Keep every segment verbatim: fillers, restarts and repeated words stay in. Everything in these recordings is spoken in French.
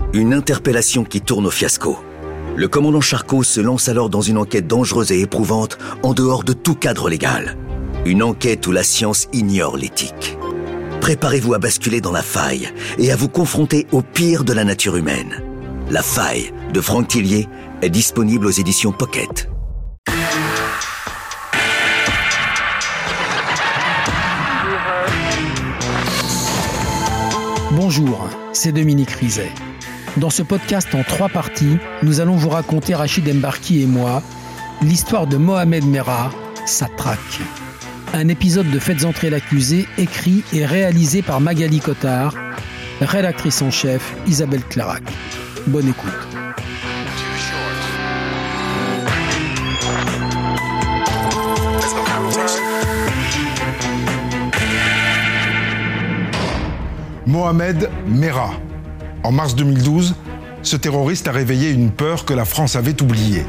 Une interpellation qui tourne au fiasco. Le commandant Charcot se lance alors dans une enquête dangereuse et éprouvante en dehors de tout cadre légal. Une enquête où la science ignore l'éthique. Préparez-vous à basculer dans la faille et à vous confronter au pire de la nature humaine. La faille de Franck Tillier est disponible aux éditions Pocket. Bonjour, c'est Dominique Rizet. Dans ce podcast en trois parties, nous allons vous raconter, Rachid Embarki et moi, l'histoire de Mohamed Merah, sa traque. Un épisode de Faites entrer l'accusé, écrit et réalisé par Magali Cotard, rédactrice en chef Isabelle Clarac. Bonne écoute. Mohamed Merah. En mars deux mille douze, ce terroriste a réveillé une peur que la France avait oubliée.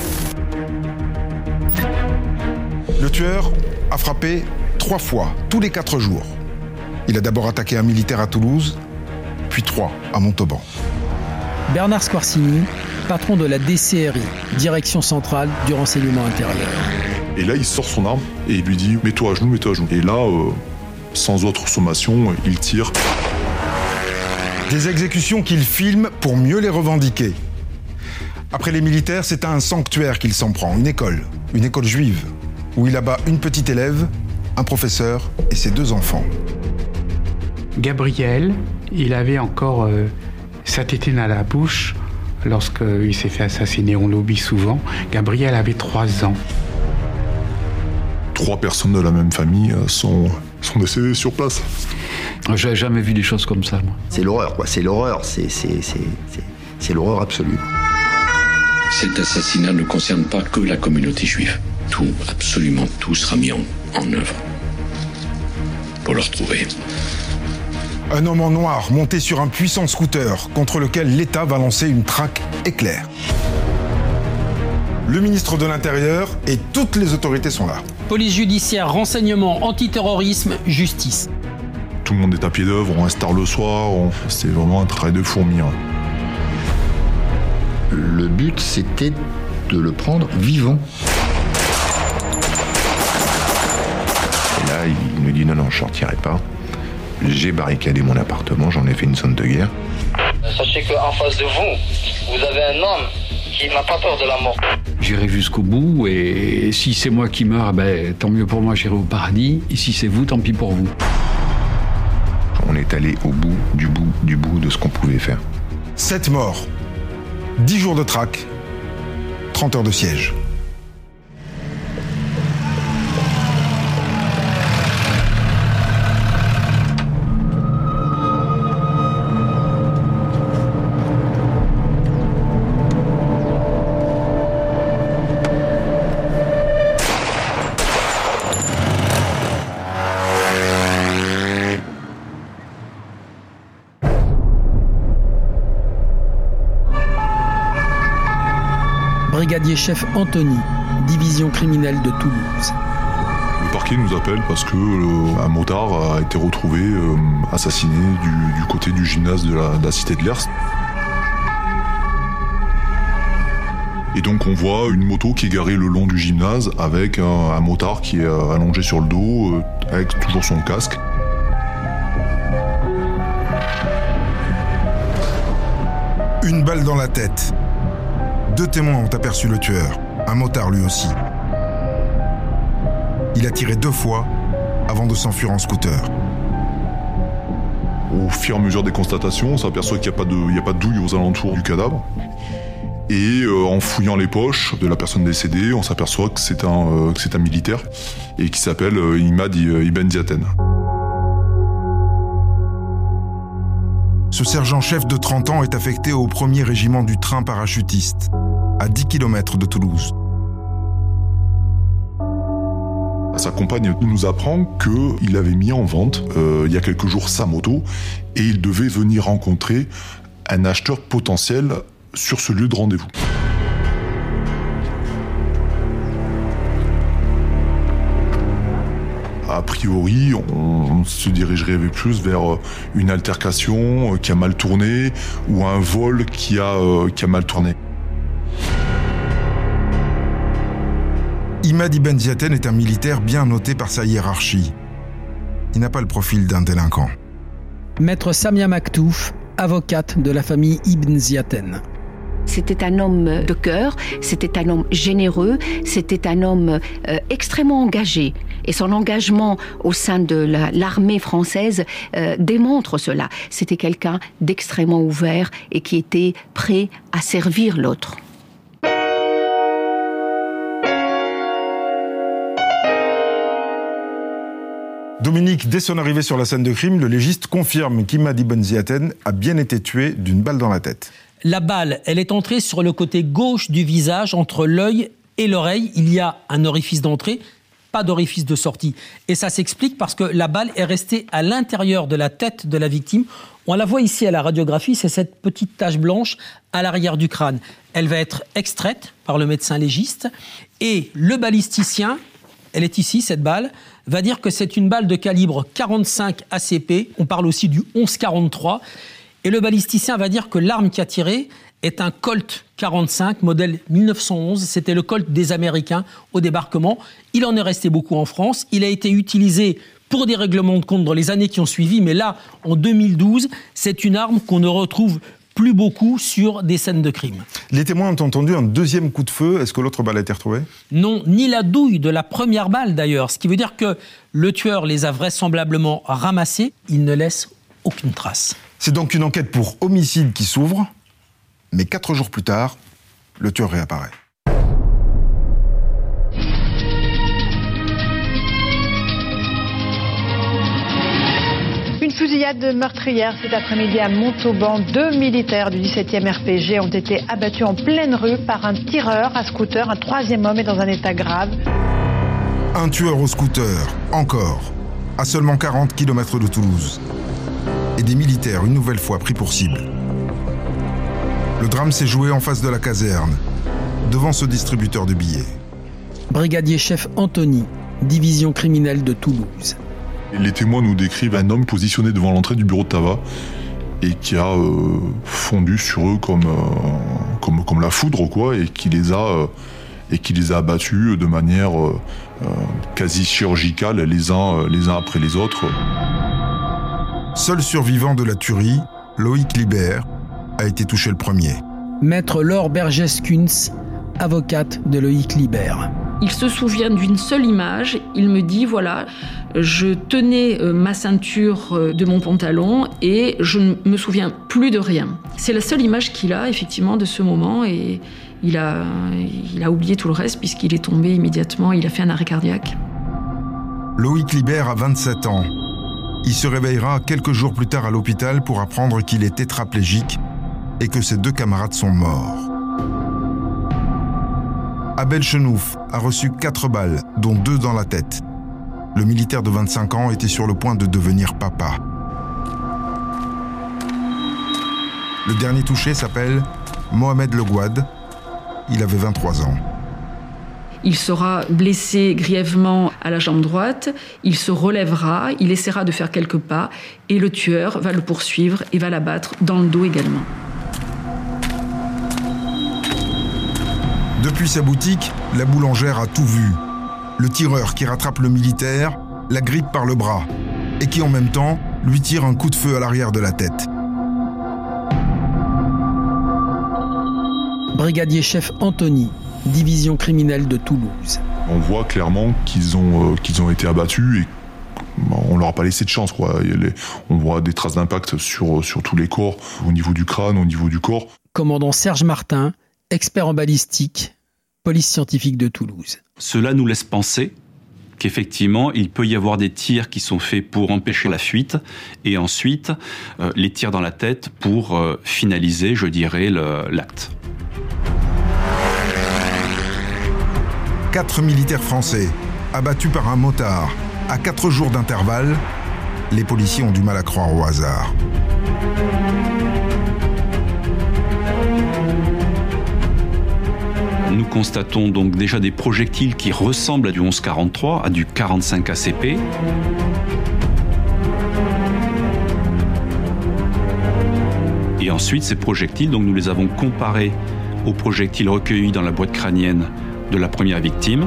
Le tueur a frappé trois fois, tous les quatre jours. Il a d'abord attaqué un militaire à Toulouse, puis trois à Montauban. Bernard Squarcini, patron de la D C R I, Direction Centrale du Renseignement Intérieur. Et là, il sort son arme et il lui dit « mets-toi à genoux, mets-toi à genoux ». Et là, euh, sans autre sommation, il tire. Des exécutions qu'il filme pour mieux les revendiquer. Après les militaires, c'est à un sanctuaire qu'il s'en prend, une école, une école juive, où il abat une petite élève, un professeur et ses deux enfants. Gabriel, il avait encore euh, sa tétine à la bouche lorsqu'il s'est fait assassiner, on l'oublie souvent. Gabriel avait trois ans. Trois personnes de la même famille sont, sont décédées sur place. J'avais jamais vu des choses comme ça, moi. C'est l'horreur, quoi. C'est l'horreur. C'est, c'est, c'est, c'est, c'est l'horreur absolue. Cet assassinat ne concerne pas que la communauté juive. Tout, absolument tout sera mis en, en œuvre pour le retrouver. Un homme en noir monté sur un puissant scooter contre lequel l'État va lancer une traque éclair. Le ministre de l'Intérieur et toutes les autorités sont là. Police judiciaire, renseignement, antiterrorisme, justice. Tout le monde est à pied d'œuvre, on installe le soir, on... c'est vraiment un travail de fourmi. Hein. Le but, c'était de le prendre vivant. Et là, il me dit non, non, je sortirai pas. J'ai barricadé mon appartement, j'en ai fait une zone de guerre. Sachez qu'en face de vous, vous avez un homme qui n'a pas peur de la mort. J'irai jusqu'au bout et si c'est moi qui meurs, ben, tant mieux pour moi, j'irai au paradis. Et si c'est vous, tant pis pour vous. On est allé au bout, du bout, du bout de ce qu'on pouvait faire. Sept morts, dix jours de traque, trente heures de siège. Brigadier-chef Anthony, division criminelle de Toulouse. Le parquet nous appelle parce que euh, un motard a été retrouvé euh, assassiné du, du côté du gymnase de la, de la cité de l'Ers. Et donc on voit une moto qui est garée le long du gymnase avec un, un motard qui est allongé sur le dos, euh, avec toujours son casque. Une balle dans la tête. Deux témoins ont aperçu le tueur, un motard lui aussi. Il a tiré deux fois avant de s'enfuir en scooter. Au fur et à mesure des constatations, on s'aperçoit qu'il n'y a pas de, il n'y a pas de douille aux alentours du cadavre. Et euh, en fouillant les poches de la personne décédée, on s'aperçoit que c'est un, euh, que c'est un militaire et qui s'appelle euh, Imad Ibn Ziaten. Ce sergent-chef de trente ans est affecté au premier régiment du train parachutiste, à dix kilomètres de Toulouse. Sa compagne nous apprend qu'il avait mis en vente, euh, il y a quelques jours, sa moto, et il devait venir rencontrer un acheteur potentiel sur ce lieu de rendez-vous. a priori, on se dirigerait plus vers une altercation qui a mal tourné ou un vol qui a, euh, qui a mal tourné. Imad Ibn Ziaten est un militaire bien noté par sa hiérarchie. Il n'a pas le profil d'un délinquant. Maître Samia Maktouf, avocate de la famille Ibn Ziaten. C'était un homme de cœur, c'était un homme généreux, c'était un homme euh, extrêmement engagé. Et son engagement au sein de la, l'armée française euh, démontre cela. C'était quelqu'un d'extrêmement ouvert et qui était prêt à servir l'autre. Dominique, dès son arrivée sur la scène de crime, le légiste confirme qu'Imad Ibn Ziaten a bien été tué d'une balle dans la tête. La balle, elle est entrée sur le côté gauche du visage, entre l'œil et l'oreille. Il y a un orifice d'entrée, pas d'orifice de sortie. Et ça s'explique parce que la balle est restée à l'intérieur de la tête de la victime. On la voit ici à la radiographie, c'est cette petite tache blanche à l'arrière du crâne. Elle va être extraite par le médecin légiste et le balisticien, elle est ici, cette balle, va dire que c'est une balle de calibre quarante-cinq A C P. On parle aussi du onze quarante-trois. Et le balisticien va dire que l'arme qui a tiré est un Colt quarante-cinq, modèle mille neuf cent onze. C'était le Colt des Américains au débarquement. Il en est resté beaucoup en France. Il a été utilisé pour des règlements de compte dans les années qui ont suivi. Mais là, en deux mille douze, c'est une arme qu'on ne retrouve plus beaucoup sur des scènes de crime. Les témoins ont entendu un deuxième coup de feu. Est-ce que l'autre balle a été retrouvée ? Non, ni la douille de la première balle d'ailleurs. Ce qui veut dire que le tueur les a vraisemblablement ramassées. Il ne laisse aucune trace. C'est donc une enquête pour homicide qui s'ouvre. Mais quatre jours plus tard, le tueur réapparaît. Une fusillade meurtrière cet après-midi à Montauban. Deux militaires du dix-septième R P G ont été abattus en pleine rue par un tireur à scooter. Un troisième homme est dans un état grave. Un tueur au scooter, encore, à seulement quarante kilomètres de Toulouse. Et des militaires, une nouvelle fois, pris pour cible. Le drame s'est joué en face de la caserne, devant ce distributeur de billets. Brigadier-chef Anthony, division criminelle de Toulouse. Les témoins nous décrivent un homme positionné devant l'entrée du bureau de tabac et qui a euh, fondu sur eux comme, euh, comme, comme la foudre, quoi, et qui les a, euh, et qui les a abattus de manière euh, euh, quasi chirurgicale, les uns, les uns après les autres. Seul survivant de la tuerie, Loïc Libert, a été touché le premier. Maître Laure Bergès-Kunz, avocate de Loïc Libert. Il se souvient d'une seule image. Il me dit, voilà, je tenais ma ceinture de mon pantalon et je ne me souviens plus de rien. C'est la seule image qu'il a, effectivement, de ce moment et il a, il a oublié tout le reste puisqu'il est tombé immédiatement. Il a fait un arrêt cardiaque. Loïc Libert a vingt-sept ans. Il se réveillera quelques jours plus tard à l'hôpital pour apprendre qu'il est tétraplégique et que ses deux camarades sont morts. Abel Chenouf a reçu quatre balles, dont deux dans la tête. Le militaire de vingt-cinq ans était sur le point de devenir papa. Le dernier touché s'appelle Mohamed Legouad. Il avait vingt-trois ans. Il sera blessé grièvement à la jambe droite, il se relèvera, il essaiera de faire quelques pas et le tueur va le poursuivre et va l'abattre dans le dos également. Depuis sa boutique, la boulangère a tout vu. Le tireur qui rattrape le militaire, la grippe par le bras et qui en même temps lui tire un coup de feu à l'arrière de la tête. Brigadier-chef Anthony, division criminelle de Toulouse. On voit clairement qu'ils ont, euh, qu'ils ont été abattus et on leur a pas laissé de chance, quoi. On voit des traces d'impact sur, sur tous les corps, au niveau du crâne, au niveau du corps. Commandant Serge Martin, expert en balistique, police scientifique de Toulouse. Cela nous laisse penser qu'effectivement, il peut y avoir des tirs qui sont faits pour empêcher la fuite et ensuite euh, les tirs dans la tête pour euh, finaliser, je dirais, le, l'acte. Quatre militaires français, abattus par un motard, à quatre jours d'intervalle, les policiers ont du mal à croire au hasard. Nous constatons donc déjà des projectiles qui ressemblent à du onze quarante-trois, à du quarante-cinq A C P. Et ensuite, ces projectiles, donc nous les avons comparés aux projectiles recueillis dans la boîte crânienne de la première victime.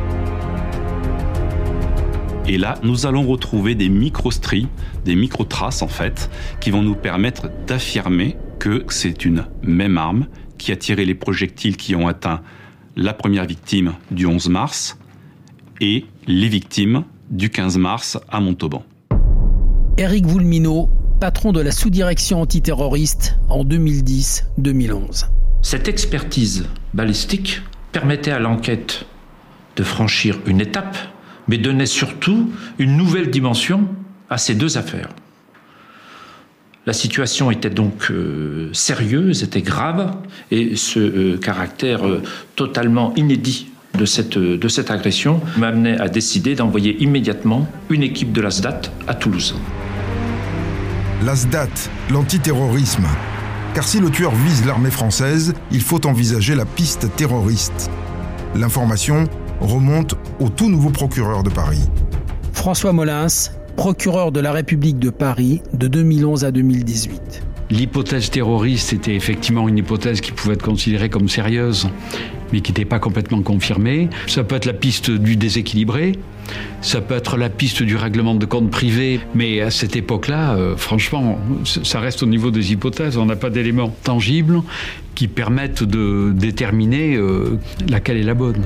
Et là, nous allons retrouver des microstries, des microtraces en fait, qui vont nous permettre d'affirmer que c'est une même arme qui a tiré les projectiles qui ont atteint la première victime du onze mars et les victimes du quinze mars à Montauban. Éric Woulminaud, patron de la sous-direction antiterroriste en deux mille dix deux mille onze. Cette expertise balistique permettait à l'enquête de franchir une étape, mais donnait surtout une nouvelle dimension à ces deux affaires. La situation était donc euh, sérieuse, était grave, et ce euh, caractère euh, totalement inédit de cette, euh, de cette agression m'amenait à décider d'envoyer immédiatement une équipe de l'A S D A T à Toulouse. L'A S D A T, l'antiterrorisme. Car si le tueur vise l'armée française, il faut envisager la piste terroriste. L'information remonte au tout nouveau procureur de Paris. François Molins, procureur de la République de Paris de deux mille onze à deux mille dix-huit. L'hypothèse terroriste était effectivement une hypothèse qui pouvait être considérée comme sérieuse, mais qui n'était pas complètement confirmée. Ça peut être la piste du déséquilibré, ça peut être la piste du règlement de compte privé, mais à cette époque-là, euh, franchement, ça reste au niveau des hypothèses. On n'a pas d'éléments tangibles qui permettent de déterminer euh, laquelle est la bonne.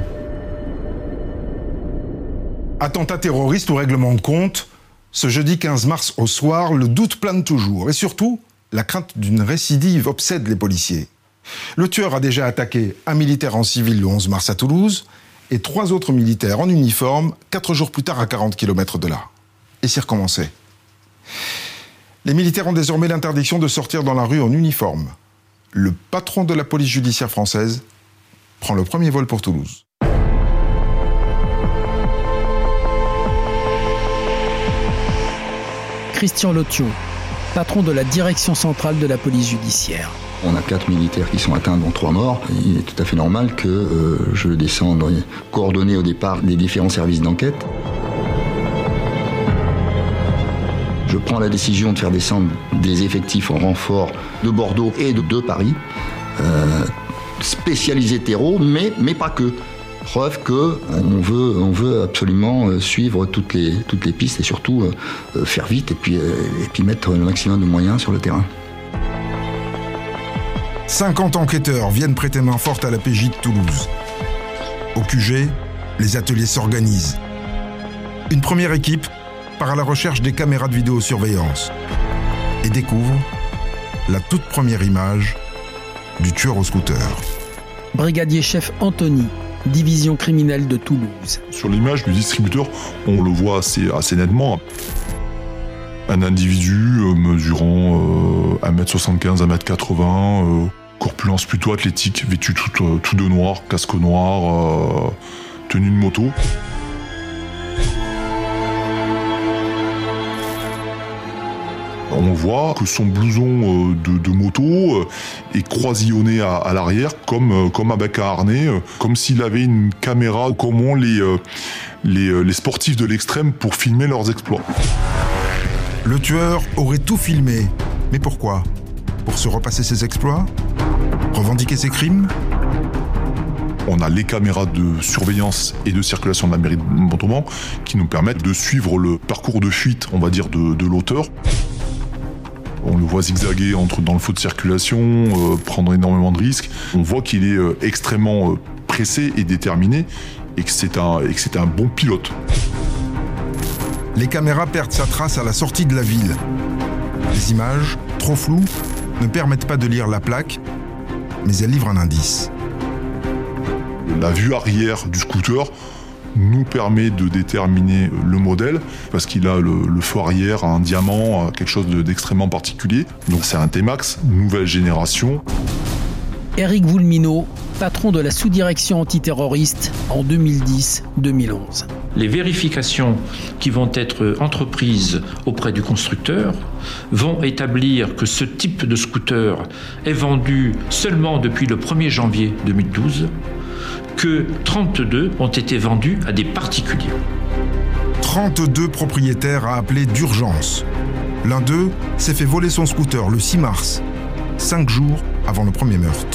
Attentat terroriste ou règlement de compte, ce jeudi quinze mars au soir, le doute plane toujours. Et surtout, la crainte d'une récidive obsède les policiers. Le tueur a déjà attaqué un militaire en civil le onze mars à Toulouse et trois autres militaires en uniforme quatre jours plus tard à quarante kilomètres de là. Et c'est recommencé. Les militaires ont désormais l'interdiction de sortir dans la rue en uniforme. Le patron de la police judiciaire française prend le premier vol pour Toulouse. Christian Lotion, patron de la direction centrale de la police judiciaire. On a quatre militaires qui sont atteints, dont trois morts. Il est tout à fait normal que euh, je descende coordonner au départ les différents services d'enquête. Je prends la décision de faire descendre des effectifs en renfort de Bordeaux et de, de Paris, euh, spécialisés terreau, mais, mais pas que. Preuve qu'on veut, on veut absolument suivre toutes les, toutes les pistes et surtout euh, faire vite et puis, euh, et puis mettre le maximum de moyens sur le terrain. cinquante enquêteurs viennent prêter main forte à la P J de Toulouse. Au Q G, les ateliers s'organisent. Une première équipe part à la recherche des caméras de vidéosurveillance et découvre la toute première image du tueur au scooter. Brigadier chef Anthony, division criminelle de Toulouse. Sur l'image du distributeur, on le voit assez, assez nettement. Un individu euh, mesurant euh, un mètre soixante-quinze, un mètre quatre-vingts, euh, corpulence plutôt athlétique, vêtu tout, euh, tout de noir, casque noir, euh, tenue de moto. On voit que son blouson de, de moto est croisillonné à, à l'arrière, comme, comme avec un harnais, comme s'il avait une caméra, comme ont les, les, les sportifs de l'extrême pour filmer leurs exploits. Le tueur aurait tout filmé. Mais pourquoi ? Pour se repasser ses exploits ? Revendiquer ses crimes ? On a les caméras de surveillance et de circulation de la mairie de Montauban qui nous permettent de suivre le parcours de fuite, on va dire, de, de l'auteur. On le voit zigzaguer entre, dans le feu de circulation, euh, prendre énormément de risques. On voit qu'il est euh, extrêmement euh, pressé et déterminé et que c'est un, et que c'est un bon pilote. Les caméras perdent sa trace à la sortie de la ville. Les images, trop floues, ne permettent pas de lire la plaque, mais elles livrent un indice. La vue arrière du scooter nous permet de déterminer le modèle parce qu'il a le, le feu arrière, un diamant, quelque chose de, d'extrêmement particulier. Donc c'est un T-Max, nouvelle génération. Éric Woulminaud, patron de la sous-direction antiterroriste en deux mille dix deux mille onze. Les vérifications qui vont être entreprises auprès du constructeur vont établir que ce type de scooter est vendu seulement depuis le premier janvier deux mille douze, que trente-deux ont été vendus à des particuliers. trente-deux propriétaires à appeler d'urgence. L'un d'eux s'est fait voler son scooter le six mars, cinq jours avant le premier meurtre.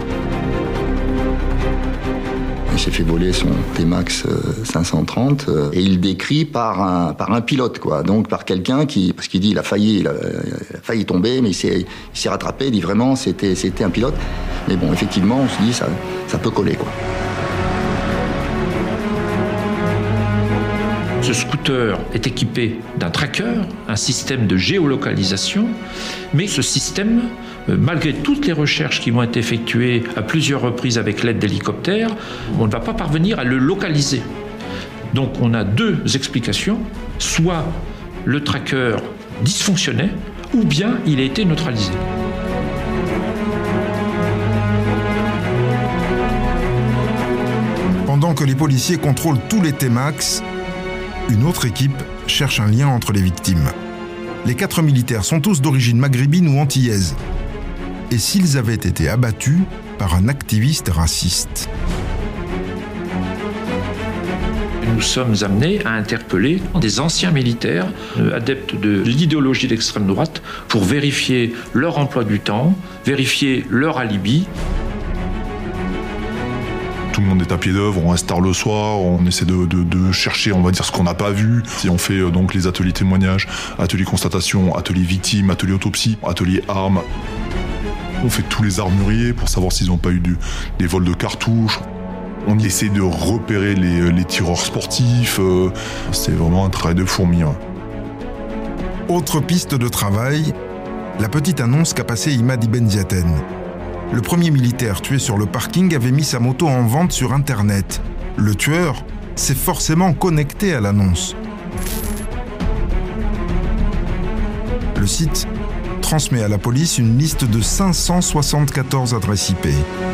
Il s'est fait voler son T-Max cinq cent trente euh, et il décrit par un, par un pilote, quoi. Donc par quelqu'un qui, parce qu'il dit il a failli, il a, il a failli tomber, mais il s'est, il s'est rattrapé, il dit vraiment c'était, c'était un pilote. Mais bon, effectivement, on se dit ça, ça peut coller, quoi. Ce scooter est équipé d'un tracker, un système de géolocalisation, mais ce système, malgré toutes les recherches qui vont être effectuées à plusieurs reprises avec l'aide d'hélicoptères, on ne va pas parvenir à le localiser. Donc on a deux explications, soit le tracker dysfonctionnait, ou bien il a été neutralisé. Pendant que les policiers contrôlent tous les T-Max, une autre équipe cherche un lien entre les victimes. Les quatre militaires sont tous d'origine maghrébine ou antillaise. Et s'ils avaient été abattus par un activiste raciste ? Nous sommes amenés à interpeller des anciens militaires adeptes de l'idéologie d'extrême droite pour vérifier leur emploi du temps, vérifier leur alibi. Tout le monde est à pied d'œuvre, on reste tard le soir, on essaie de, de, de chercher, on va dire, ce qu'on n'a pas vu. Et on fait euh, donc les ateliers témoignages, ateliers constatation, ateliers victimes, ateliers autopsie, ateliers armes. On fait tous les armuriers pour savoir s'ils n'ont pas eu du, des vols de cartouches. On essaie de repérer les, les tireurs sportifs. Euh, c'est vraiment un travail de fourmi. Ouais. Autre piste de travail, la petite annonce qu'a passée Imad Ibn Ziaten. Le premier militaire tué sur le parking avait mis sa moto en vente sur Internet. Le tueur s'est forcément connecté à l'annonce. Le site transmet à la police une liste de cinq cent soixante-quatorze adresses I P.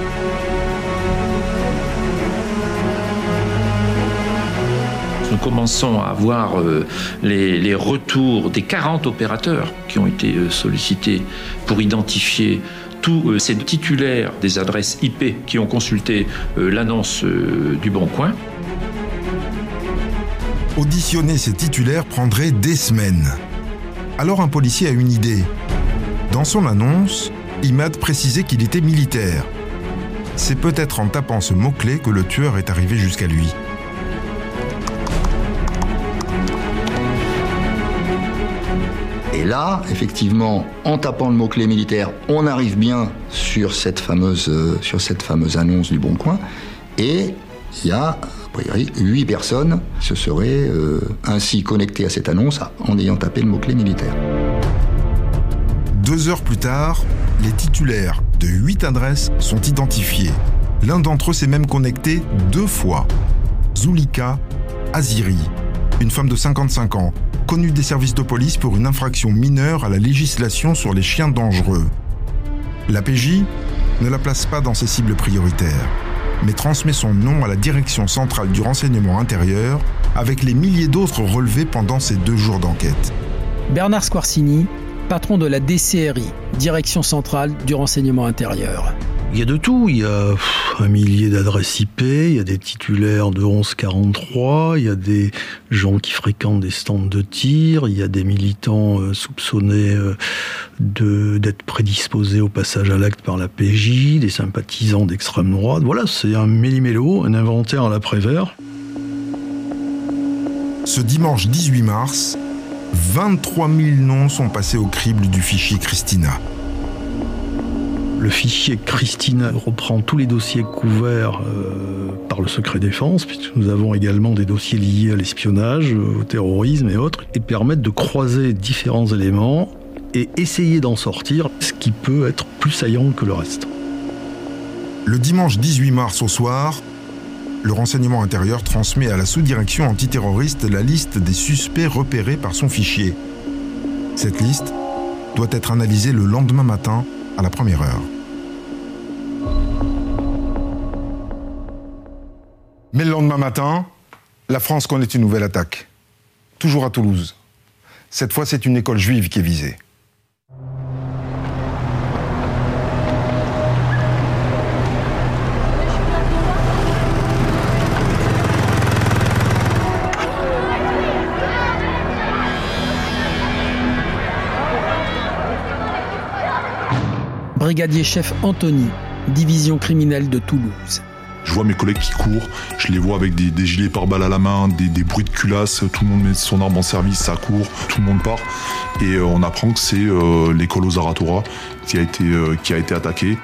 Nous commençons à avoir euh, les, les retours des quarante opérateurs qui ont été euh, sollicités pour identifier tous ces titulaires des adresses I P qui ont consulté euh, l'annonce euh, du Bon Coin. Auditionner ces titulaires prendrait des semaines. Alors un policier a une idée. Dans son annonce, Imad précisait qu'il était militaire. C'est peut-être en tapant ce mot-clé que le tueur est arrivé jusqu'à lui. Et là, effectivement, en tapant le mot-clé militaire, on arrive bien sur cette fameuse, euh, sur cette fameuse annonce du Bon Coin. Et il y a, a priori, huit personnes qui se seraient euh, ainsi connectées à cette annonce en ayant tapé le mot-clé militaire. Deux heures plus tard, les titulaires de huit adresses sont identifiés. L'un d'entre eux s'est même connecté deux fois. Zulika Aziri, une femme de cinquante-cinq ans, connue des services de police pour une infraction mineure à la législation sur les chiens dangereux. La P J ne la place pas dans ses cibles prioritaires, mais transmet son nom à la Direction centrale du renseignement intérieur avec les milliers d'autres relevés pendant ces deux jours d'enquête. Bernard Squarcini, patron de la D C R I, Direction centrale du renseignement intérieur. Il y a de tout, il y a pff, un millier d'adresses I P, il y a des titulaires de onze quarante-trois, il y a des gens qui fréquentent des stands de tir, il y a des militants euh, soupçonnés euh, de, d'être prédisposés au passage à l'acte par la P J, des sympathisants d'extrême droite. Voilà, c'est un méli-mélo, un inventaire à la Prévert. Ce dimanche dix-huit mars, vingt-trois mille noms sont passés au crible du fichier Christina. Le fichier Christina reprend tous les dossiers couverts euh, par le secret défense, puisque nous avons également des dossiers liés à l'espionnage, au terrorisme et autres, et permettent de croiser différents éléments et essayer d'en sortir ce qui peut être plus saillant que le reste. Le dimanche dix-huit mars au soir, le renseignement intérieur transmet à la sous-direction antiterroriste la liste des suspects repérés par son fichier. Cette liste doit être analysée le lendemain matin à la première heure. Mais le lendemain matin, la France connaît une nouvelle attaque. Toujours à Toulouse. Cette fois, c'est une école juive qui est visée. Brigadier chef Anthony, division criminelle de Toulouse. Je vois mes collègues qui courent, je les vois avec des, des gilets pare-balles à la main, des, des bruits de culasse, tout le monde met son arme en service, ça court, tout le monde part. Et euh, on apprend que c'est euh, l'école aux Aratora qui a été, euh, qui a été attaquée.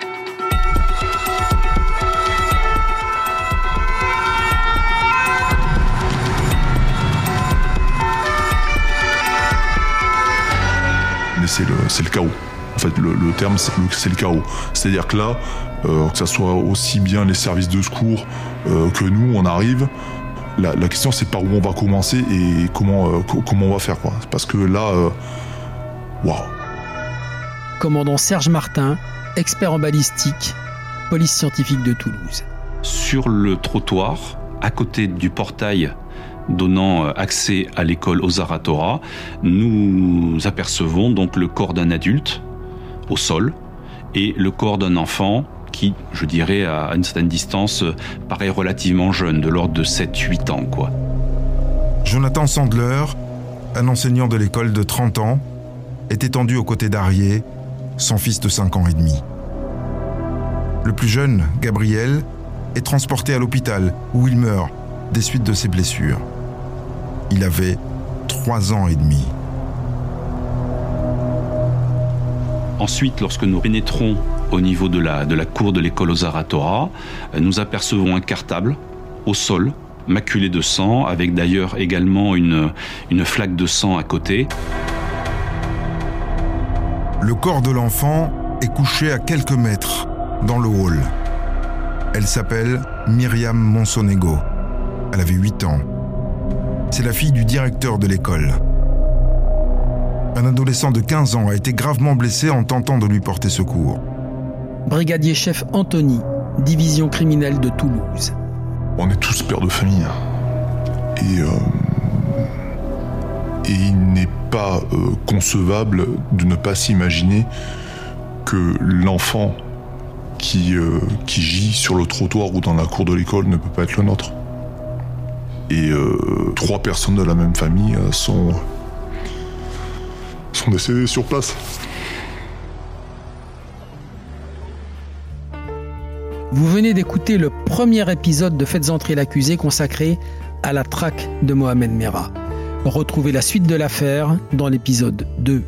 Mais c'est le, c'est le chaos. En fait, le, le terme, c'est le, c'est le chaos. C'est-à-dire que là, euh, que ça soit aussi bien les services de secours euh, que nous, on arrive. La, la question, c'est par où on va commencer et comment, euh, co- comment on va faire, quoi. Parce que là, waouh. Wow. Commandant Serge Martin, expert en balistique, police scientifique de Toulouse. Sur le trottoir, à côté du portail donnant accès à l'école aux Aratora, nous apercevons donc le corps d'un adulte au sol et le corps d'un enfant qui, je dirais, à une certaine distance, paraît relativement jeune, de l'ordre de sept huit ans, quoi. Jonathan Sandler, un enseignant de l'école de trente ans, est étendu aux côtés d'Arié, son fils de cinq ans et demi. Le plus jeune, Gabriel, est transporté à l'hôpital où il meurt des suites de ses blessures. Il avait trois ans et demi. Ensuite, lorsque nous pénétrons au niveau de la, de la cour de l'école aux Aratora, nous apercevons un cartable au sol, maculé de sang, avec d'ailleurs également une, une flaque de sang à côté. Le corps de l'enfant est couché à quelques mètres dans le hall. Elle s'appelle Myriam Monsonego. Elle avait huit ans. C'est la fille du directeur de l'école. Un adolescent de quinze ans a été gravement blessé en tentant de lui porter secours. Brigadier chef Anthony, division criminelle de Toulouse. On est tous pères de famille. Et, euh, et il n'est pas euh, concevable de ne pas s'imaginer que l'enfant qui, euh, qui gît sur le trottoir ou dans la cour de l'école ne peut pas être le nôtre. Et euh, trois personnes de la même famille euh, sont, sont décédées sur place. Vous venez d'écouter le premier épisode de Faites entrer l'accusé consacré à la traque de Mohamed Merah. Retrouvez la suite de l'affaire dans l'épisode deux.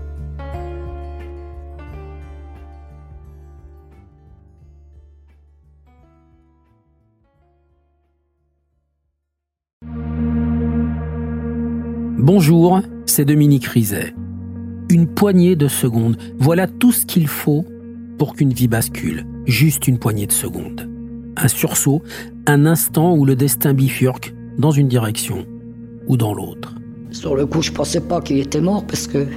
Bonjour, c'est Dominique Rizet. Une poignée de secondes, voilà tout ce qu'il faut pour qu'une vie bascule. Juste une poignée de secondes. Un sursaut, un instant où le destin bifurque dans une direction ou dans l'autre. Sur le coup, je pensais pas qu'il était mort parce que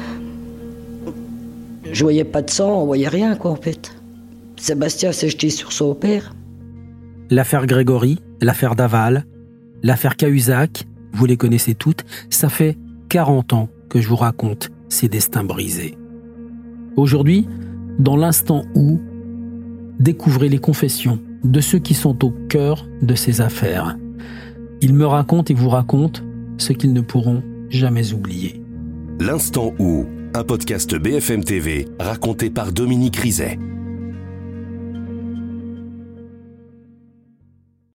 je voyais pas de sang, on voyait rien, quoi, en fait. Sébastien s'est jeté sur son père. L'affaire Grégory, l'affaire Daval, l'affaire Cahuzac, vous les connaissez toutes, ça fait quarante ans que je vous raconte ces destins brisés. Aujourd'hui, dans l'instant où, découvrez les confessions de ceux qui sont au cœur de ces affaires. Ils me racontent et vous racontent ce qu'ils ne pourront jamais oublier. L'instant où, un podcast B F M T V raconté par Dominique Rizet.